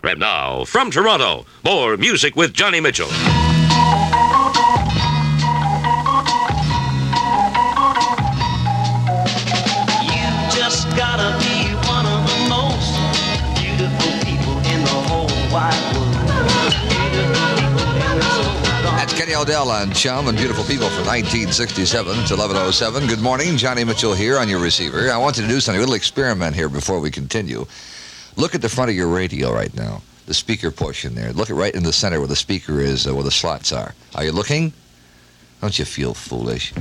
And now, from Toronto, more music with Johnny Mitchell. Kenny Odell on Chum and Beautiful People from 1967. It's 11:07. Good morning. Johnny Mitchell here on your receiver. I want to do something, a little experiment here before we continue. Look at the front of your radio right now, the speaker portion there. Look at right in the center where the speaker is, where the slots are. Are you looking? Don't you feel foolish?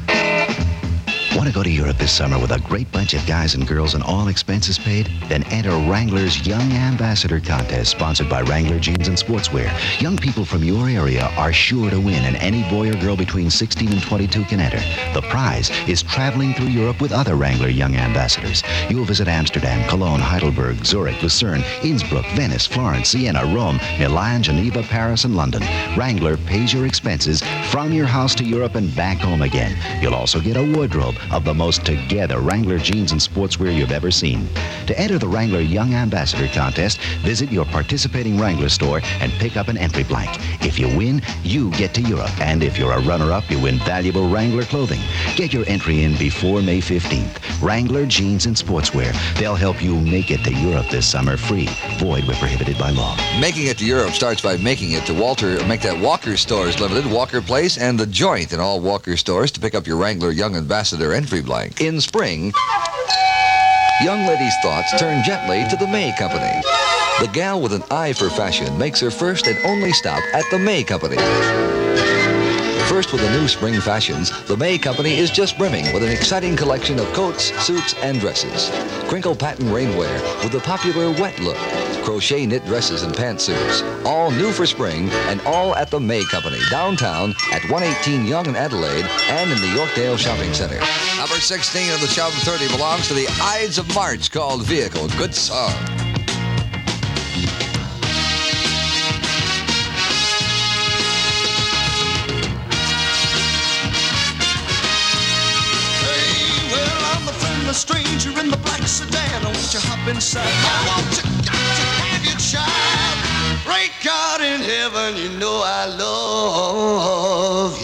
Want to go to Europe this summer with a great bunch of guys and girls and all expenses paid? Then enter Wrangler's Young Ambassador Contest, sponsored by Wrangler Jeans and Sportswear. Young people from your area are sure to win, and any boy or girl between 16 and 22 can enter. The prize is traveling through Europe with other Wrangler Young Ambassadors. You'll visit Amsterdam, Cologne, Heidelberg, Zurich, Lucerne, Innsbruck, Venice, Florence, Siena, Rome, Milan, Geneva, Paris, and London. Wrangler pays your expenses from your house to Europe and back home again. You'll also get a wardrobe of the most together Wrangler jeans and sportswear you've ever seen. To enter the Wrangler Young Ambassador Contest, visit your participating Wrangler store and pick up an entry blank. If you win, you get to Europe. And if you're a runner-up, you win valuable Wrangler clothing. Get your entry in before May 15th. Wrangler Jeans and Sportswear. They'll help you make it to Europe this summer free. Void where prohibited by law. Making it to Europe starts by making it to Make that Walker Stores Limited, Walker Place, and The Joint in all Walker stores to pick up your Wrangler Young Ambassador entry blank. In spring, young ladies' thoughts turn gently to the May Company. The gal with an eye for fashion makes her first and only stop at the May Company. First with the new spring fashions, the May Company is just brimming with an exciting collection of coats, suits, and dresses. Crinkle pattern rainwear with the popular wet look. Crochet knit dresses and pantsuits. All new for spring and all at the May Company, downtown at 118 Yonge and Adelaide and in the Yorkdale Shopping Center. Number 16 of the Chum 30 belongs to the Ides of March, called Vehicle. Good song. A stranger in the black sedan. Won't you hop inside? I want you, got to have your child. Great God in heaven, you know I love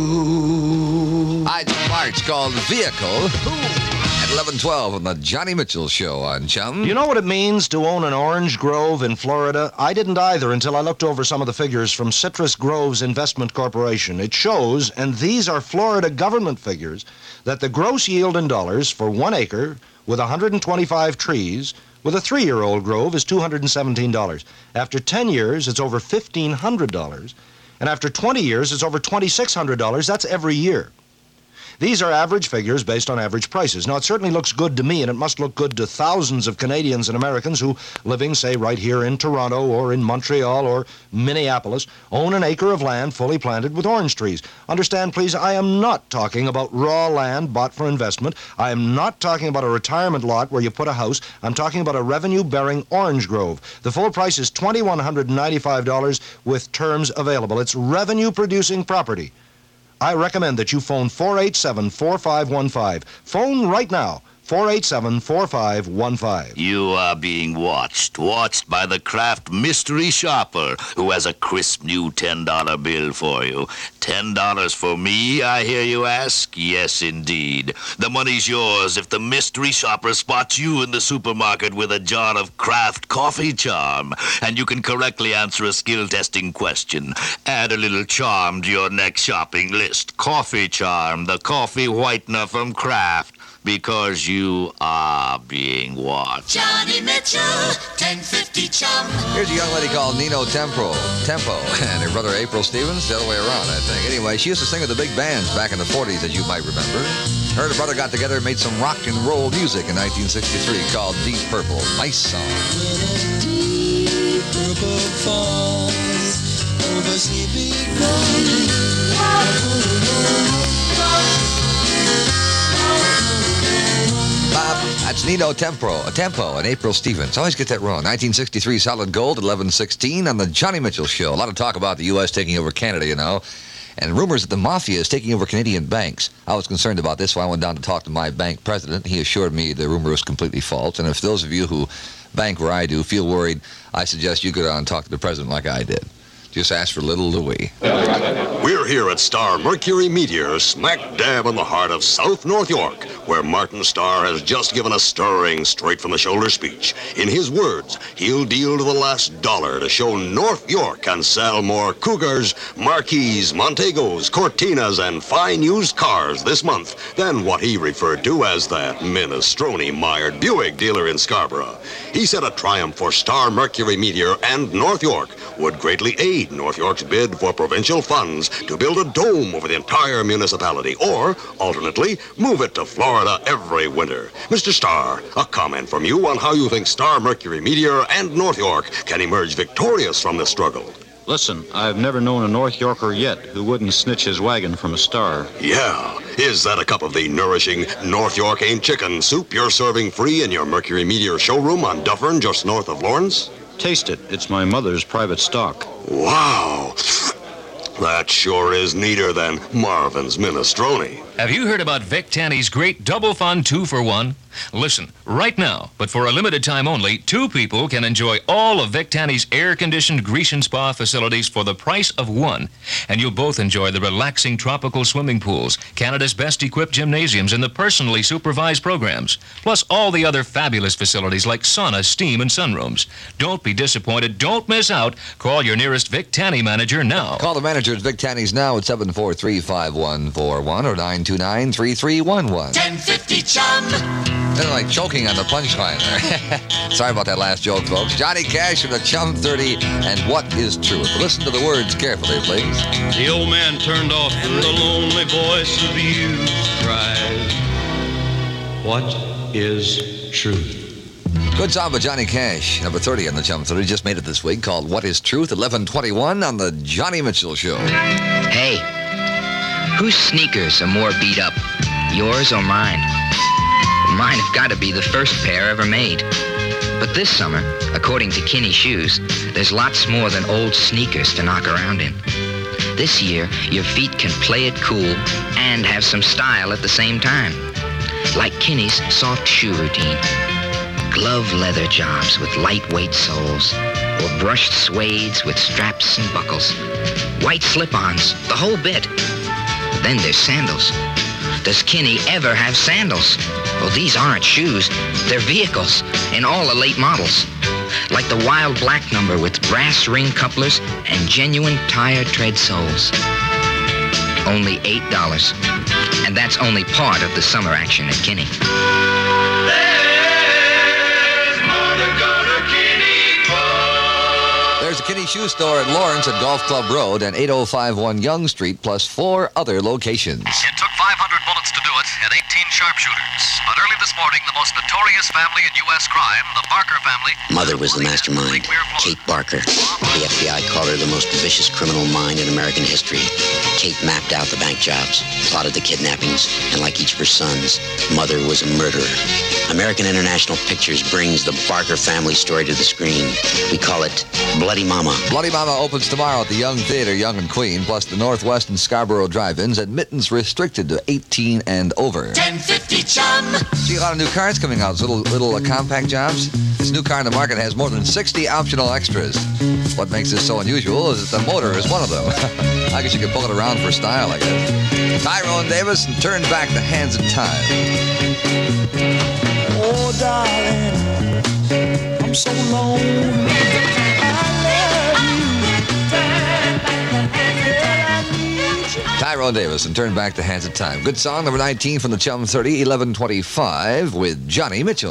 you. Ides of March, called Vehicle. At 11:12 on the Johnny Mitchell Show on Chum. Do you know what it means to own an orange grove in Florida? I didn't either until I looked over some of the figures from Citrus Groves Investment Corporation. It shows, and these are Florida government figures, that the gross yield in dollars for 1 acre with 125 trees with a 3-year-old grove is $217. After 10 years, it's over $1,500. And after 20 years, it's over $2,600. That's every year. These are average figures based on average prices. Now, it certainly looks good to me, and it must look good to thousands of Canadians and Americans who, living, say, right here in Toronto or in Montreal or Minneapolis, own an acre of land fully planted with orange trees. Understand, please, I am not talking about raw land bought for investment. I am not talking about a retirement lot where you put a house. I'm talking about a revenue-bearing orange grove. The full price is $2,195 with terms available. It's revenue-producing property. I recommend that you phone 487-4515. Phone right now, 487-4515. You are being watched by the Kraft mystery shopper who has a crisp new $10 bill for you. $10 for me, I hear you ask? Yes, indeed. The money's yours if the mystery shopper spots you in the supermarket with a jar of Kraft Coffee Charm, and you can correctly answer a skill-testing question. Add a little charm to your next shopping list. Coffee Charm, the coffee whitener from Kraft. Because you are being watched. Johnny Mitchell, 1050 Chum. Here's a young lady called Nino Tempo, and her brother April Stevens, the other way around, I think. Anyway, she used to sing with the big bands back in the 40s, as you might remember. Her and her brother got together and made some rock and roll music in 1963 called Deep Purple. Nice song. Deep purple falls over sleepy ground. That's Nino Tempo, and April Stevens. I always get that wrong. 1963 Solid Gold at 11:16 on the Johnny Mitchell Show. A lot of talk about the U.S. taking over Canada, you know, and rumors that the mafia is taking over Canadian banks. I was concerned about this, so I went down to talk to my bank president. He assured me the rumor was completely false. And if those of you who bank where I do feel worried, I suggest you go down and talk to the president like I did. Just ask for little Louie. We're here at Star Mercury Meteor, smack dab in the heart of South North York, where Martin Starr has just given a stirring, straight-from-the-shoulder speech. In his words, he'll deal to the last dollar to show North York can sell more Cougars, Marquis, Montegos, Cortinas, and fine used cars this month than what he referred to as that minestrone-mired Buick dealer in Scarborough. He said a triumph for Star Mercury Meteor and North York would greatly aid North York's bid for provincial funds to build a dome over the entire municipality, or, alternately, move it to Florida every winter. Mr. Starr, a comment from you on how you think Star Mercury Meteor and North York can emerge victorious from this struggle. Listen, I've never known a North Yorker yet who wouldn't snitch his wagon from a Star. Yeah. Is that a cup of the nourishing North York ain't chicken soup you're serving free in your Mercury Meteor showroom on Dufferin, just north of Lawrence? Taste it. It's my mother's private stock. Wow. That sure is neater than Marvin's minestrone. Have you heard about Vic Tanny's great double fun 2-for-1? Listen, right now, but for a limited time only, 2 people can enjoy all of Vic Tanny's air-conditioned Grecian Spa facilities for the price of 1. And you'll both enjoy the relaxing tropical swimming pools, Canada's best-equipped gymnasiums, and the personally supervised programs, plus all the other fabulous facilities like sauna, steam, and sunrooms. Don't be disappointed. Don't miss out. Call your nearest Vic Tanny manager now. Call the manager at Vic Tanny's now at 743-5141 or 929-3311. 1050 Chum. They're like choking on the punchline there. Sorry about that last joke, folks. Johnny Cash from the Chum 30 and What is Truth. Listen to the words carefully, please. The old man turned off and the lonely voice of youth cried, "What is truth?" Good job with Johnny Cash. Number 30 on the Chum 30 just made it this week, called What is Truth, 11:21 on the Johnny Mitchell Show. Hey, whose sneakers are more beat up, yours or mine? Mine have got to be the first pair ever made. But this summer, according to Kinney Shoes, there's lots more than old sneakers to knock around in. This year, your feet can play it cool and have some style at the same time. Like Kinney's soft shoe routine. Glove leather jobs with lightweight soles, or brushed suedes with straps and buckles. White slip-ons, the whole bit. Then there's sandals. Does Kinney ever have sandals? Well, these aren't shoes. They're vehicles in all the late models. Like the wild black number with brass ring couplers and genuine tire tread soles. Only $8. And that's only part of the summer action at Kinney. There's a Kinney Shoe Store at Lawrence at Golf Club Road and 8051 Young Street, plus 4 other locations. It took 500 bullets to do it and 18 sharpshooters. But early this morning, the most notorious family in U.S. crime, the Barker family... Mother was the mastermind, Kate Barker. The FBI called her the most vicious criminal mind in American history. Kate mapped out the bank jobs, plotted the kidnappings, and like each of her sons, Mother was a murderer. American International Pictures brings the Barker family story to the screen. We call it Bloody Mama. Bloody Mama opens tomorrow at the Young Theater, Young and Queen, plus the Northwest and Scarborough drive-ins. Admittance restricted to 18 and over. 1050 Chum. See a lot of new cars coming out, little compact jobs. This new car in the market has more than 60 optional extras. What makes this so unusual is that the motor is one of them. I guess you could pull it around for style, I guess. Tyrone Davis and Turn Back the Hands of Time. Oh, darling, I'm so lonely. Tyrone Davis and Turn Back the Hands of Time. Good song, number 19 from the Chum 30, 11:25 with Johnny Mitchell.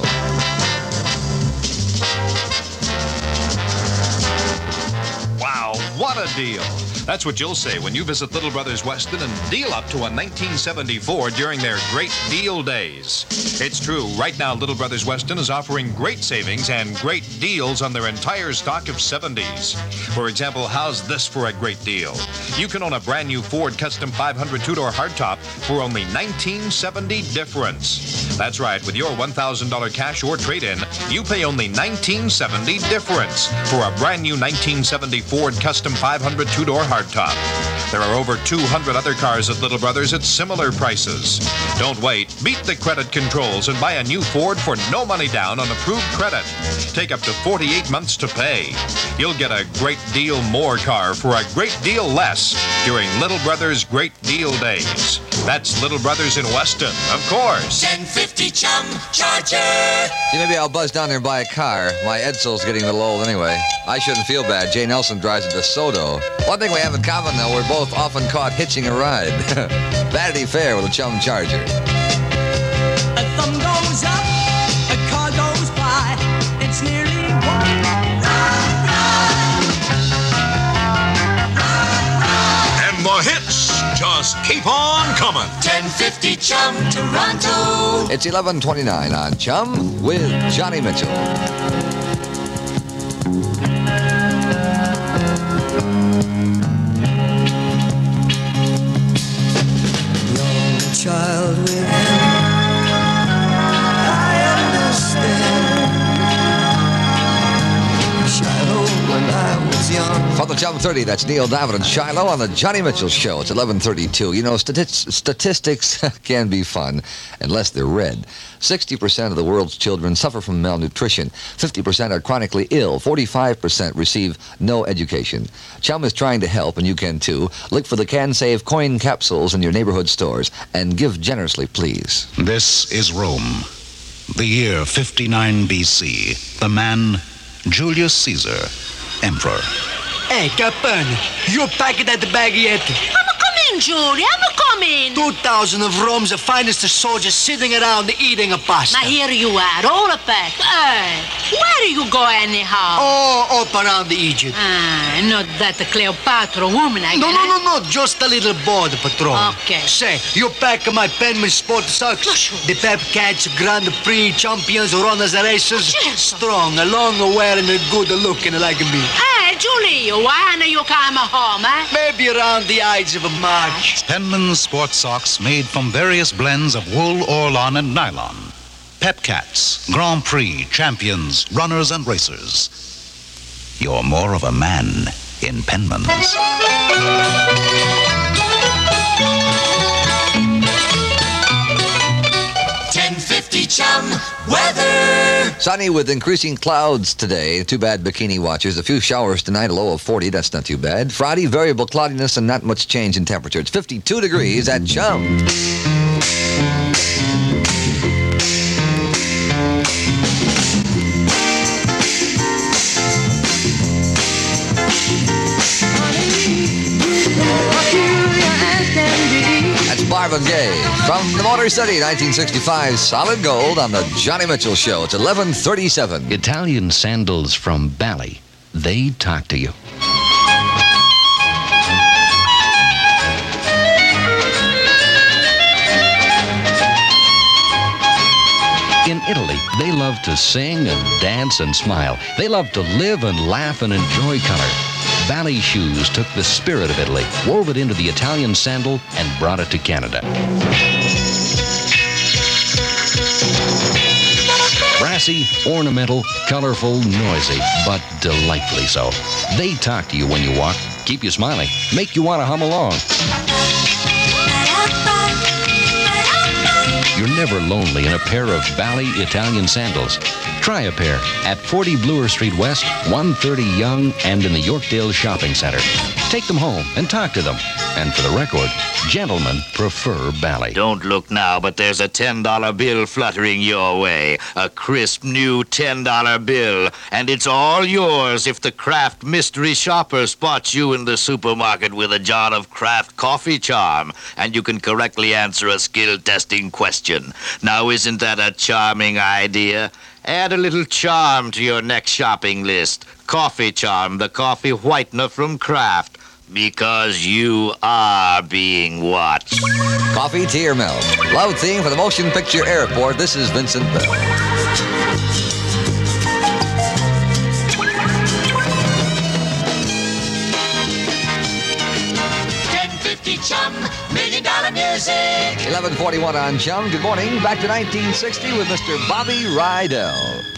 Wow, what a deal. That's what you'll say when you visit Little Brothers Weston and deal up to a 1974 during their great deal days. It's true, right now Little Brothers Weston is offering great savings and great deals on their entire stock of 70s. For example, how's this for a great deal? You can own a brand new Ford Custom 500 two-door hardtop for only $19.70 difference. That's right, with your $1,000 cash or trade-in, you pay only $19.70 difference for a brand new 1970 Ford Custom 500 two-door hardtop. hardtop. There are over 200 other cars at Little Brothers at similar prices. Don't wait. Beat the credit controls and buy a new Ford for no money down on approved credit. Take up to 48 months to pay. You'll get a great deal more car for a great deal less during Little Brothers Great Deal Days. That's Little Brothers in Weston, of course. 1050 Chum Charger. See, maybe I'll buzz down there and buy a car. My Edsel's getting a little old anyway. I shouldn't feel bad. Jay Nelson drives a DeSoto. One thing we have in common, though, we're both often caught hitching a ride. Vanity Fair with a Chum Charger. A thumb goes up, a car goes by. It's nearly one. And the hits just keep on coming. 1050 Chum Toronto. It's 11:29 on Chum with Johnny Mitchell. Child with him, I understand. Shiloh when I was young. For the Chum 30, that's Neil David and Shiloh on the Johnny Mitchell Show. It's 11:32. You know, statistics can be fun unless they're red. 60% of the world's children suffer from malnutrition. 50% are chronically ill. 45% receive no education. Chum is trying to help, and you can too. Look for the CanSave coin capsules in your neighborhood stores and give generously, please. This is Rome. The year 59 BC. The man, Julius Caesar, emperor. Hey, Capone, you packing at the bag yet? I'm coming, Julie. I'm coming. 2,000 of Rome's finest soldiers sitting around eating a pasta. Now here you are, all a pack. Hey, where do you go anyhow? Oh, up around Egypt. Not that Cleopatra woman, I No, guess. no, just a little border patrol. Okay. Say, you pack my Penman Sport Socks. The Pep Cats Grand Prix champions, runners, racers. Strong, long wearing, good looking like me. Hey, Julie, when you come home, eh? Maybe around the Ides of March. Penman's sports socks made from various blends of wool, orlon, and nylon. Pep Cats, Grand Prix champions, runners, and racers. You're more of a man in Penman's. 1050 Chum weather. Sunny with increasing clouds today. Too bad bikini watchers. A few showers tonight, a low of 40. That's not too bad. Friday, variable cloudiness and not much change in temperature. It's 52 degrees at Chum. That's Marvin Gaye from the Motor City, 1965, Solid Gold on the Johnny Mitchell Show. It's 11:37. Italian sandals from Bally. They talk to you. In Italy, they love to sing and dance and smile. They love to live and laugh and enjoy color. Bally shoes took the spirit of Italy, wove it into the Italian sandal, and brought it to Canada. Brassy, ornamental, colorful, noisy, but delightfully so. They talk to you when you walk, keep you smiling, make you want to hum along. You're never lonely in a pair of Bally Italian sandals. Try a pair at 40 Bloor Street West, 130 Young, and in the Yorkdale Shopping Center. Take them home and talk to them. And for the record, gentlemen prefer Bally. Don't look now, but there's a $10 bill fluttering your way. A crisp new $10 bill. And it's all yours if the Kraft mystery shopper spots you in the supermarket with a jar of Kraft Coffee Charm. And you can correctly answer a skill testing question. Now, isn't that a charming idea? Add a little charm to your next shopping list. Coffee Charm, the coffee whitener from Kraft. Because you are being watched. Coffee, tea, or milk? Love theme for the Motion Picture Airport. This is Vincent Bell. Chum, $1 Million Music. 11:41 on Chum. Good morning. Back to 1960 with Mr. Bobby Rydell.